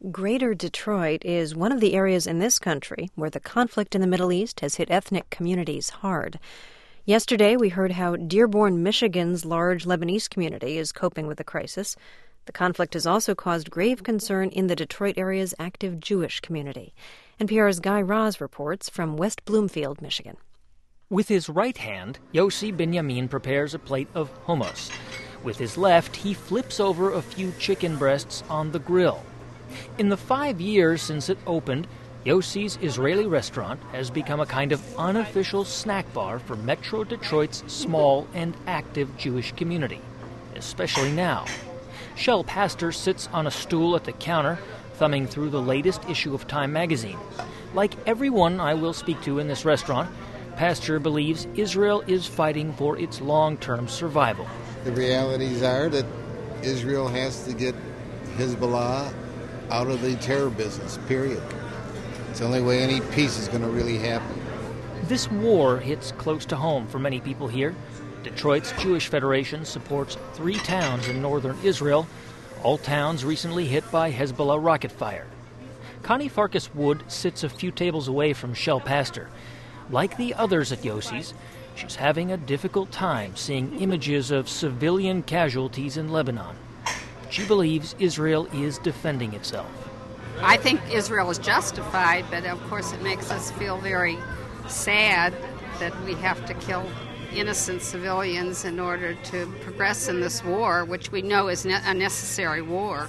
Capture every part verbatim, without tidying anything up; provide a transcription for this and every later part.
Greater Detroit is one of the areas in this country where the conflict in the Middle East has hit ethnic communities hard. Yesterday, we heard how Dearborn, Michigan's large Lebanese community is coping with the crisis. The conflict has also caused grave concern in the Detroit area's active Jewish community. N P R's Guy Raz reports from West Bloomfield, Michigan. With his right hand, Yossi Binyamin prepares a plate of hummus. With his left, he flips over a few chicken breasts on the grill. In the five years since it opened, Yossi's Israeli restaurant has become a kind of unofficial snack bar for Metro Detroit's small and active Jewish community, especially now. Shel Pastor sits on a stool at the counter, thumbing through the latest issue of Time magazine. Like everyone I will speak to in this restaurant, Pastor believes Israel is fighting for its long-term survival. The realities are that Israel has to get Hezbollah out of the terror business, period. It's the only way any peace is going to really happen. This war hits close to home for many people here. Detroit's Jewish Federation supports three towns in northern Israel, all towns recently hit by Hezbollah rocket fire. Connie Farkas Wood sits a few tables away from Shel Pastor. Like the others at Yossi's, she's having a difficult time seeing images of civilian casualties in Lebanon. She believes Israel is defending itself. I think Israel is justified, but of course it makes us feel very sad that we have to kill innocent civilians in order to progress in this war, which we know is ne- a necessary war.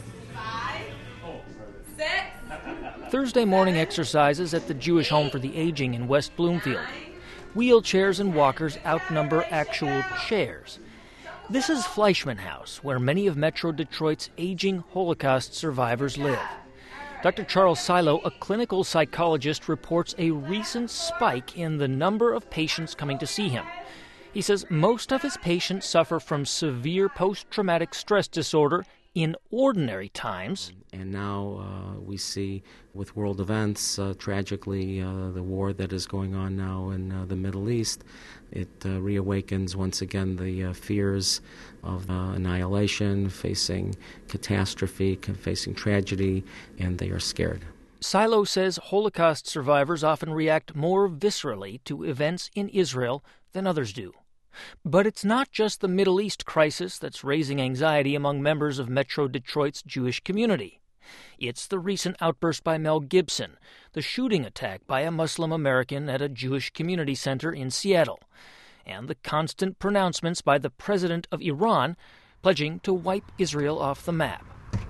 Thursday morning exercises at the Jewish Home for the Aging in West Bloomfield. Wheelchairs and walkers outnumber actual chairs. This is Fleischman House, where many of Metro Detroit's aging Holocaust survivors live. Doctor Charles Silo, a clinical psychologist, reports a recent spike in the number of patients coming to see him. He says most of his patients suffer from severe post-traumatic stress disorder in ordinary times. And now uh, we see with world events, uh, tragically, uh, the war that is going on now in uh, the Middle East, it uh, reawakens once again the uh, fears of uh, annihilation, facing catastrophe, facing tragedy, and they are scared. Silo says Holocaust survivors often react more viscerally to events in Israel than others do. But it's not just the Middle East crisis that's raising anxiety among members of Metro Detroit's Jewish community. It's the recent outburst by Mel Gibson, the shooting attack by a Muslim American at a Jewish community center in Seattle, and the constant pronouncements by the president of Iran pledging to wipe Israel off the map.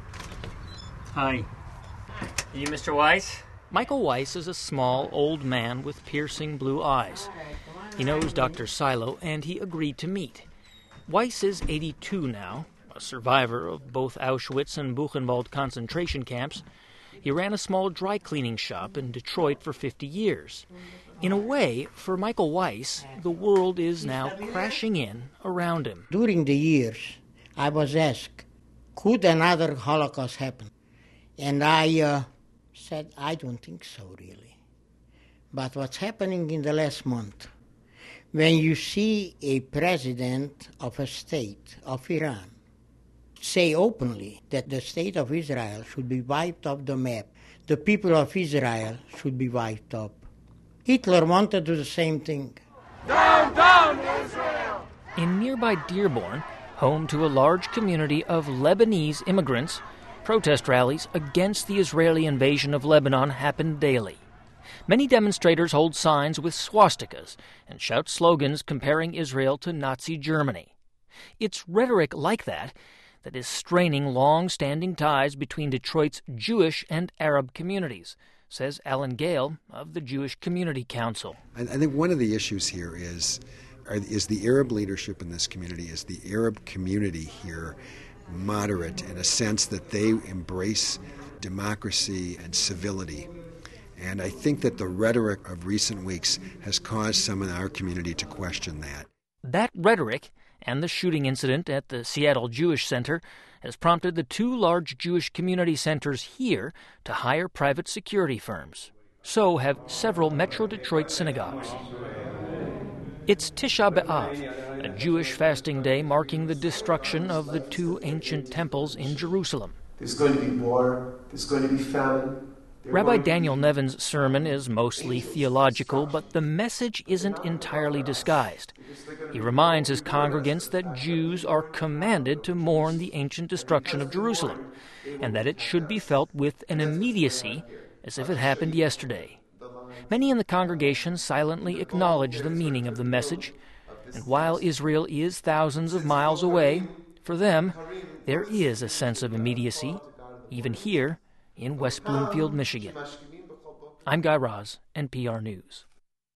Hi. Are you Mister Weiss? Michael Weiss is a small, old man with piercing blue eyes. He knows Doctor Silo, and he agreed to meet. Weiss is eighty-two now, a survivor of both Auschwitz and Buchenwald concentration camps. He ran a small dry cleaning shop in Detroit for fifty years. In a way, for Michael Weiss, the world is now crashing in around him. During the years, I was asked, could another Holocaust happen? And I uh, said, I don't think so, really. But what's happening in the last month, when you see a president of a state, of Iran, say openly that the state of Israel should be wiped off the map, the people of Israel should be wiped off. Hitler wanted to do the same thing. Down, down, Israel! In nearby Dearborn, home to a large community of Lebanese immigrants, protest rallies against the Israeli invasion of Lebanon happen daily. Many demonstrators hold signs with swastikas and shout slogans comparing Israel to Nazi Germany. It's rhetoric like that that is straining long-standing ties between Detroit's Jewish and Arab communities, says Alan Gale of the Jewish Community Council. I think one of the issues here is, is the Arab leadership in this community, is the Arab community here moderate in a sense that they embrace democracy and civility. And I think that the rhetoric of recent weeks has caused some in our community to question that. That rhetoric and the shooting incident at the Seattle Jewish Center has prompted the two large Jewish community centers here to hire private security firms. So have several Metro Detroit synagogues. It's Tisha B'Av, a Jewish fasting day marking the destruction of the two ancient temples in Jerusalem. There's going to be war. There's going to be famine. Rabbi Daniel Nevin's sermon is mostly theological, but the message isn't entirely disguised. He reminds his congregants that Jews are commanded to mourn the ancient destruction of Jerusalem, and that it should be felt with an immediacy as if it happened yesterday. Many in the congregation silently acknowledge the meaning of the message, and while Israel is thousands of miles away, for them, there is a sense of immediacy, even here in West Bloomfield, Michigan. I'm Guy Raz, N P R News.